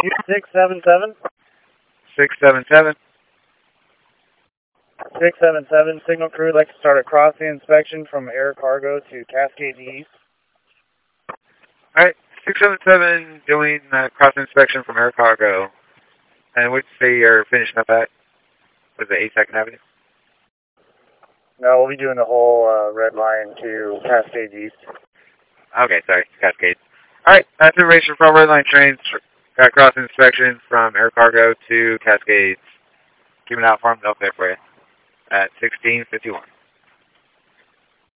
677. 677. 677, signal crew would like to start a crossing inspection from air cargo to Cascade East. Alright, 677 doing cross inspection from air cargo. And which city you're finishing up at? Was it 82nd Avenue? No, we'll be doing the whole red line to Cascade East. Okay, sorry, Cascade. Alright, that's information from red line trains. Got cross inspection from air cargo to Cascades. Keep an eye out for them, they'll pay for you. At 1651.